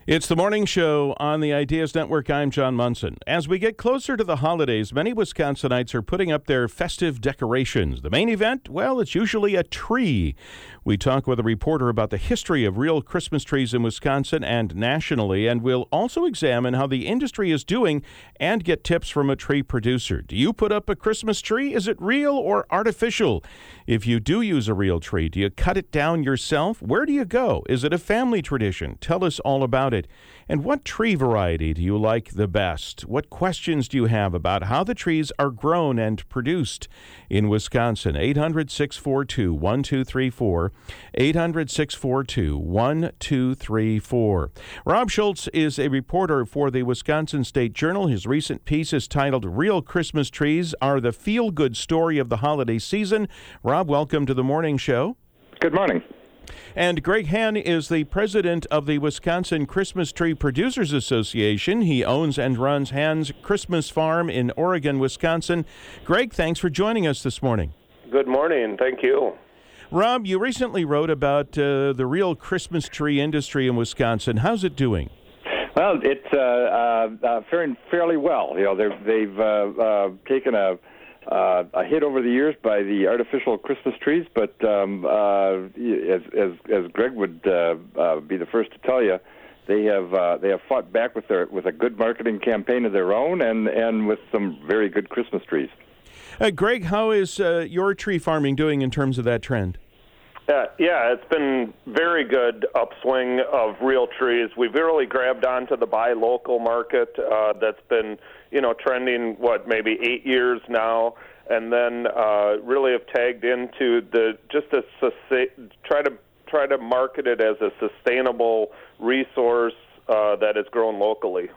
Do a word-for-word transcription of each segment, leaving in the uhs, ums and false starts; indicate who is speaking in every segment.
Speaker 1: It's the morning show on the Ideas Network. I'm John Munson. As we get closer to the holidays, many Wisconsinites are putting up their festive decorations. The main event, well, it's usually a tree. We talk with a reporter about the history of real Christmas trees in Wisconsin and nationally, and we'll also examine how the industry is doing and get tips from a tree producer. Do you put up a Christmas tree? Is it real or artificial? If you do use a real tree, do you cut it down yourself? Where do you go? Is it a family tradition? Tell us all about it. And what tree variety do you like the best? What questions do you have about how the trees are grown and produced in Wisconsin? eight hundred, six four two, one two three four. eight hundred, six four two, one two three four. Rob Schultz is a reporter for the Wisconsin State Journal. His recent piece is titled Real Christmas Trees Are the Feel-Good Story of the Holiday Season. Rob, welcome to the morning show.
Speaker 2: Good morning.
Speaker 1: And Greg Hann is the president of the Wisconsin Christmas Tree Producers Association. He owns and runs Hann's Christmas Farm in Oregon, Wisconsin. Greg, thanks for joining us this morning.
Speaker 3: Good morning. Thank you.
Speaker 1: Rob, you recently wrote about uh, the real Christmas tree industry in Wisconsin. How's it doing?
Speaker 2: Well, it's uh, uh, uh, faring fairly well. You know, they've uh, uh, taken a Uh, a hit over the years by the artificial Christmas trees, but um, uh, as, as as Greg would uh, uh, be the first to tell you, they have uh, they have fought back with their with a good marketing campaign of their own, and, and with some very good Christmas trees.
Speaker 1: Uh, Greg, how is uh, your tree farming doing in terms of that trend?
Speaker 3: Uh, yeah, it's been very good upswing of real trees. We've really grabbed onto the buy local market uh, that's been, you know, trending, what, maybe eight years now, and then uh, really have tagged into the just a try to try to market it as a sustainable resource uh, that is grown locally.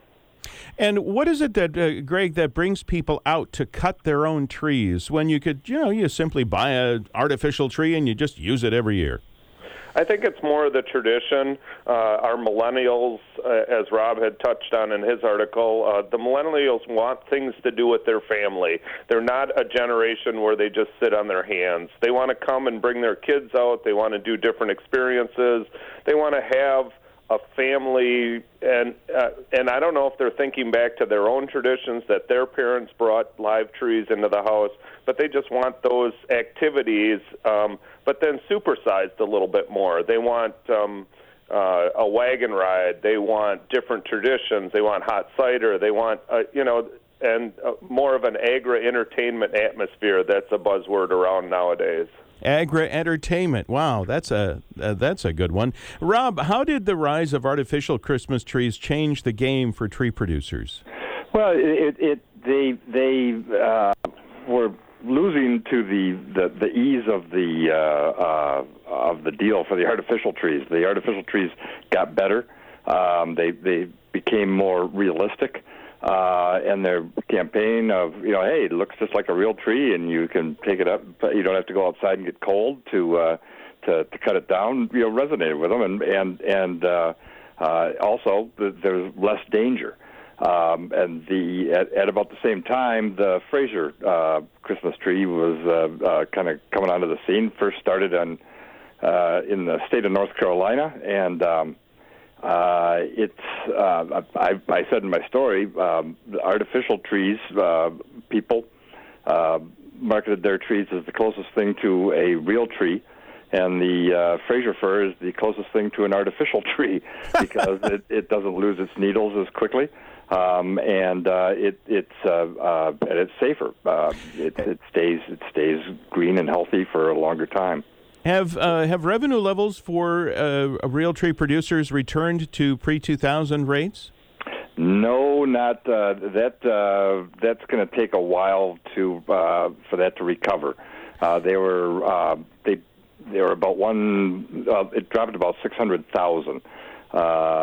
Speaker 1: And what is it that, uh, Greg, that brings people out to cut their own trees when you could, you know, you simply buy an artificial tree and you just use it every year?
Speaker 3: I think it's more the tradition. Uh, our millennials, uh, as Rob had touched on in his article, uh, the millennials want things to do with their family. They're not a generation where they just sit on their hands. They want to come and bring their kids out. They want to do different experiences. They want to have a family, and uh, and I don't know if they're thinking back to their own traditions that their parents brought live trees into the house, but they just want those activities, um, but then supersized a little bit more. They want um, uh, a wagon ride. They want different traditions. They want hot cider. They want, uh, you know, and uh, more of an agri-entertainment atmosphere that's a buzzword around nowadays.
Speaker 1: Agri-entertainment. Wow, that's a uh, that's a good one. Rob, how did the rise of artificial Christmas trees change the game for tree producers?
Speaker 2: Well, it, it they they uh, were losing to the, the, the ease of the uh, uh, of the deal for the artificial trees. The artificial trees got better. Um, they they became more realistic. Uh, and their campaign of, you know, hey, it looks just like a real tree, and you can take it up. You don't have to go outside and get cold to uh, to, to cut it down. You know, resonated with them, and and and uh, uh, also there's less danger. Um, and the at, at about the same time, the Fraser uh, Christmas tree was uh, uh, kind of coming onto the scene. First started on uh, in the state of North Carolina, and um, Uh, it's, uh, I, I said in my story, um, the artificial trees, uh, people uh, marketed their trees as the closest thing to a real tree, and the uh, Fraser fir is the closest thing to an artificial tree because it, it doesn't lose its needles as quickly, um, and uh, it, it's uh, uh, and it's safer. Uh, it, it stays it stays green and healthy for a longer time.
Speaker 1: Have uh, have revenue levels for uh, real tree producers returned to pre two thousand rates?
Speaker 2: No, not uh, that. Uh, that's going to take a while to uh, for that to recover. Uh, they were uh, they they were about one. Uh, it dropped about six hundred thousand. Uh,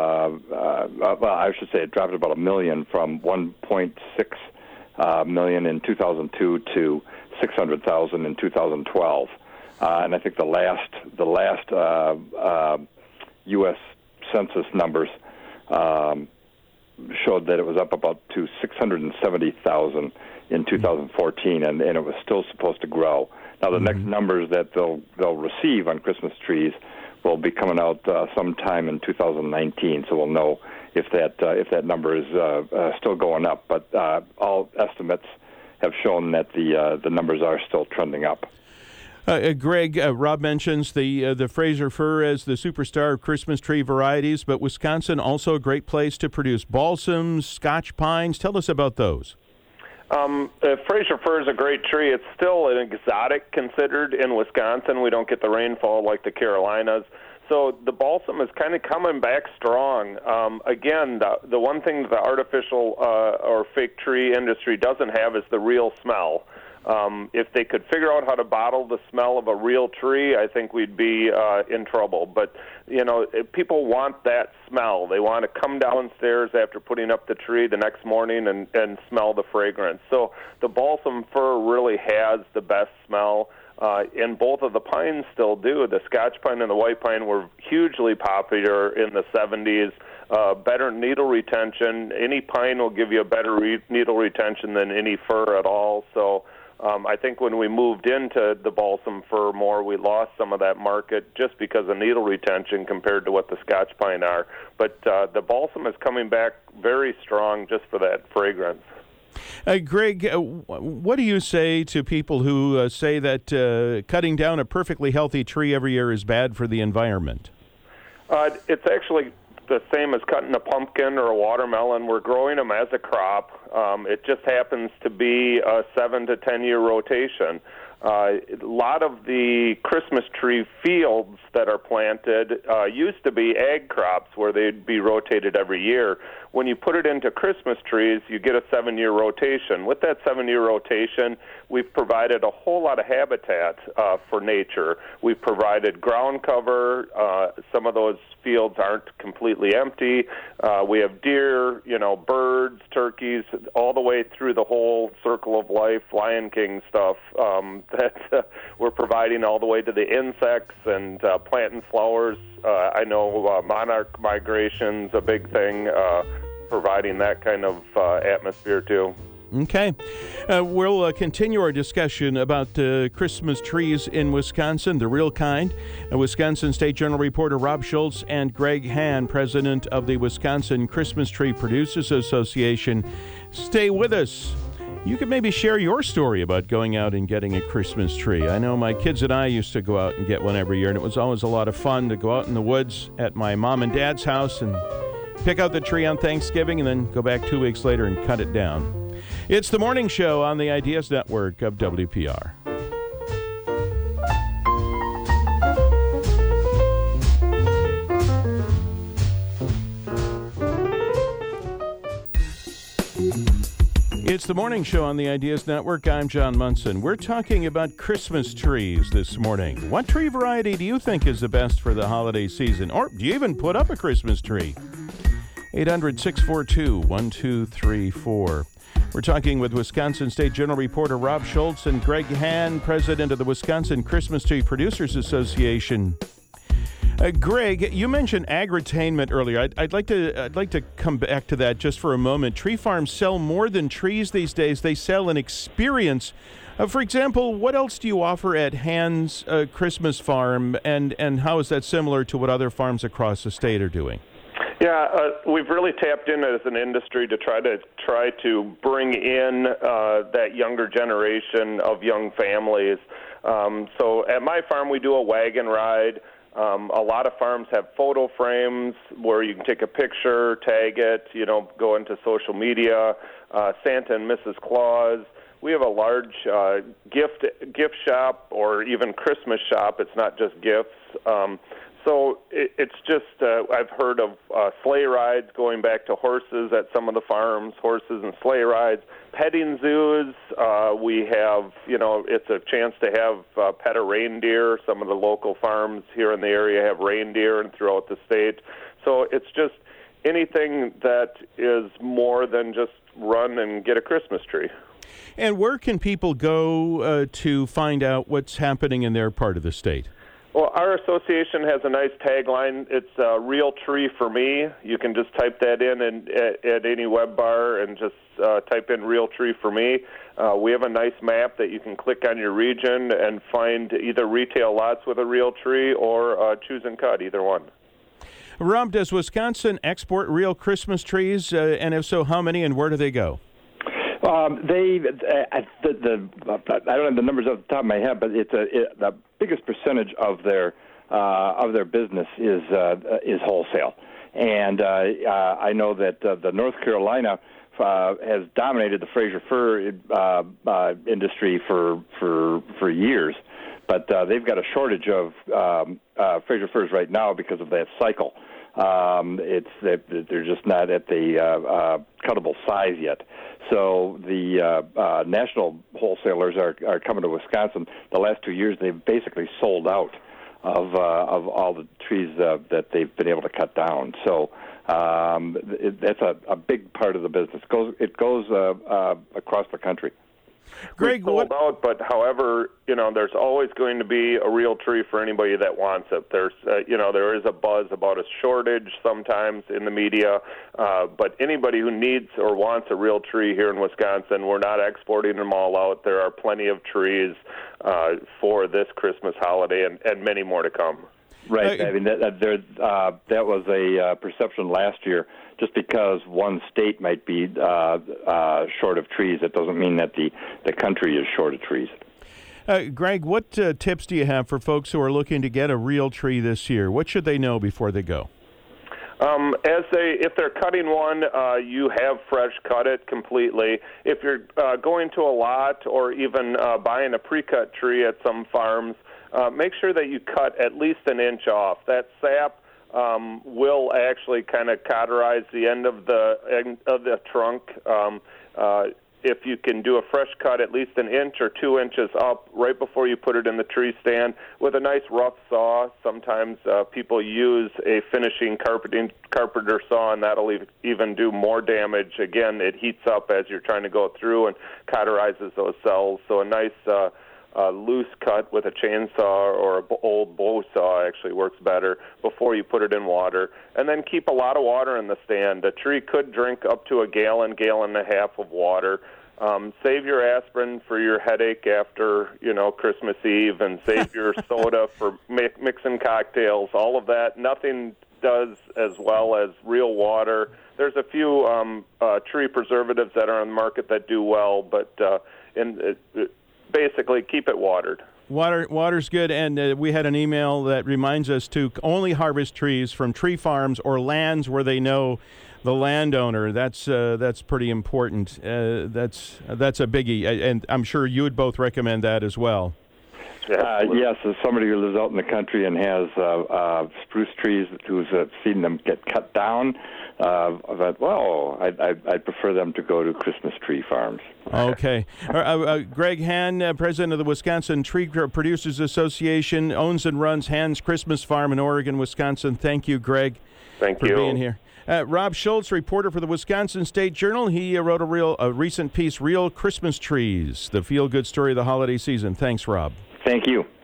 Speaker 2: uh, well, I should say it dropped about a million from one point six uh, million in two thousand two to six hundred thousand in two thousand twelve. Uh, and I think the last the last uh, uh, U S Census numbers um, showed that it was up about to six hundred seventy thousand in two thousand fourteen, and, and it was still supposed to grow. Now, the mm-hmm. next numbers that they'll they'll receive on Christmas trees will be coming out uh, sometime in two thousand nineteen, so we'll know if that uh, if that number is uh, uh, still going up. But uh, all estimates have shown that the uh, the numbers are still trending up.
Speaker 1: Uh, uh, Greg, uh, Rob mentions the uh, the Fraser fir as the superstar of Christmas tree varieties, but Wisconsin also a great place to produce balsams, Scotch pines. Tell us about those.
Speaker 3: Um, uh, Fraser fir is a great tree. It's still an exotic considered in Wisconsin. We don't get the rainfall like the Carolinas. So the balsam is kind of coming back strong. Um, again, the, the one thing that the artificial uh, or fake tree industry doesn't have is the real smell. Um, if they could figure out how to bottle the smell of a real tree, I think we'd be uh, in trouble. But, you know, if people want that smell. They want to come downstairs after putting up the tree the next morning and, and smell the fragrance. So the balsam fir really has the best smell. Uh, and both of the pines still do. The Scotch pine and the white pine were hugely popular in the seventies. Uh, better needle retention. Any pine will give you a better re- needle retention than any fir at all. So um, I think when we moved into the balsam fir more, we lost some of that market just because of needle retention compared to what the Scotch pine are. But uh, the balsam is coming back very strong just for that fragrance.
Speaker 1: Uh, Greg, uh, what do you say to people who uh, say that uh, cutting down a perfectly healthy tree every year is bad for the environment?
Speaker 3: Uh, it's actually the same as cutting a pumpkin or a watermelon. We're growing them as a crop. Um, it just happens to be a seven to ten year rotation. Uh, a lot of the Christmas tree fields that are planted uh, used to be ag crops where they'd be rotated every year. When you put it into Christmas trees, you get a seven-year rotation. With that seven-year rotation, we've provided a whole lot of habitat uh, for nature. We've provided ground cover. Uh, some of those fields aren't completely empty. Uh, we have deer, you know, birds, turkeys, all the way through the whole circle of life, Lion King stuff um, that uh, we're providing all the way to the insects and uh, planting flowers. Uh, I know uh, monarch migration's a big thing, uh, providing that kind of uh, atmosphere too.
Speaker 1: Okay. Uh, we'll uh, continue our discussion about uh, Christmas trees in Wisconsin, the real kind. Uh, Wisconsin State Journal reporter Rob Schultz and Greg Hahn, president of the Wisconsin Christmas Tree Producers Association. Stay with us. You could maybe share your story about going out and getting a Christmas tree. I know my kids and I used to go out and get one every year, and it was always a lot of fun to go out in the woods at my mom and dad's house and pick out the tree on Thanksgiving and then go back two weeks later and cut it down. It's the morning show on the Ideas Network of W P R. It's the morning show on the Ideas Network. I'm John Munson. We're talking about Christmas trees this morning. What tree variety do you think is the best for the holiday season? Or do you even put up a Christmas tree? eight hundred, six four two, one two three four. We're talking with Wisconsin State Journal reporter Rob Schultz and Greg Hahn, president of the Wisconsin Christmas Tree Producers Association. Uh, Greg, you mentioned agritainment earlier. I'd, I'd like to I'd like to come back to that just for a moment. Tree farms sell more than trees these days. They sell an experience. Uh, for example, what else do you offer at Hahn's uh, Christmas Farm, and, and how is that similar to what other farms across the state are doing?
Speaker 3: Yeah, uh, we've really tapped in as an industry to try to try to bring in uh, that younger generation of young families. Um, so at my farm, we do a wagon ride. Um, a lot of farms have photo frames where you can take a picture, tag it, you know, go into social media, uh, Santa and Missus Claus. We have a large uh, gift gift shop or even Christmas shop. It's not just gifts. Um, so it, it's just, uh, I've heard of uh, sleigh rides going back to horses at some of the farms, horses and sleigh rides. Petting zoos, uh, we have, you know, it's a chance to have uh, pet a reindeer. Some of the local farms here in the area have reindeer and throughout the state. So it's just anything that is more than just run and get a Christmas tree.
Speaker 1: And where can people go uh, to find out what's happening in their part of the state?
Speaker 3: Well, our association has a nice tagline. It's a real tree for me. You can just type that in and, at, at any web bar and just uh, type in real tree for me. Uh, we have a nice map that you can click on your region and find either retail lots with a real tree or uh, choose and cut, either one.
Speaker 1: Rob, does Wisconsin export real Christmas trees? Uh, and if so, how many and where do they go?
Speaker 2: Um, they, uh, the, the, I don't have the numbers off the top of my head, but it's a, it, the biggest percentage of their uh, of their business is uh, is wholesale, and uh, uh, I know that uh, the North Carolina uh, has dominated the Fraser fir uh, uh, industry for for for years, but uh, they've got a shortage of um, uh, Fraser firs right now because of that cycle. Um, it's they're just not at the uh, uh, cuttable size yet. So the uh, uh, national wholesalers are, are coming to Wisconsin. The last two years, they've basically sold out of uh, of all the trees uh, that they've been able to cut down. So um, it, that's a, a big part of the business. It goes it goes uh, uh, across the country.
Speaker 1: Greg,
Speaker 3: we sold
Speaker 1: what?
Speaker 3: out, but however, you know, there's always going to be a real tree for anybody that wants it. There's, uh, you know, there is a buzz about a shortage sometimes in the media, uh, but anybody who needs or wants a real tree here in Wisconsin, we're not exporting them all out. There are plenty of trees uh, for this Christmas holiday, and, and many more to come.
Speaker 2: Right.
Speaker 1: Uh,
Speaker 2: I mean, that that, there, uh, that was a uh, perception last year. Just because one state might be uh, uh, short of trees, it doesn't mean that the, the country is short of trees.
Speaker 1: Uh, Greg, what uh, tips do you have for folks who are looking to get a real tree this year? What should they know before they go?
Speaker 3: Um, as they, if they're cutting one, uh, you have fresh cut it completely. If you're uh, going to a lot or even uh, buying a pre-cut tree at some farms, uh, make sure that you cut at least an inch off. That sap um, will actually kind of cauterize the end of the end of the trunk. Um, uh, if you can do a fresh cut at least an inch or two inches up right before you put it in the tree stand with a nice rough saw. Sometimes uh, people use a finishing carpeting, carpenter saw, and that'll even do more damage. Again, it heats up as you're trying to go through and cauterizes those cells. So a nice uh, uh, loose cut with a chainsaw or an old bow saw actually works better before you put it in water. And then keep a lot of water in the stand. A tree could drink up to a gallon, gallon and a half of water. Um, save your aspirin for your headache after, you know, Christmas Eve, and save your soda for mi- mixing cocktails, all of that. Nothing does as well as real water. There's a few um, uh, tree preservatives that are on the market that do well, but uh, in, it, it, basically keep it watered.
Speaker 1: Water, water's good, and uh, we had an email that reminds us to only harvest trees from tree farms or lands where they know the landowner. That's uh, that's pretty important. Uh, that's that's a biggie, and I'm sure you would both recommend that as well.
Speaker 2: Uh, yes, as somebody who lives out in the country and has uh, uh, spruce trees who's uh, seen them get cut down, uh, I thought, well, I'd, I'd, I'd prefer them to go to Christmas tree farms.
Speaker 1: Okay. uh, uh, Greg Hann, uh, president of the Wisconsin Tree Producers Association, owns and runs Hann's Christmas Farm in Oregon, Wisconsin. Thank you, Greg,
Speaker 3: Thank
Speaker 1: for
Speaker 3: you.
Speaker 1: being here. Uh, Rob Schultz, reporter for the Wisconsin State Journal. He uh, wrote a real, a recent piece, Real Christmas Trees, the feel-good story of the holiday season. Thanks, Rob.
Speaker 2: Thank you.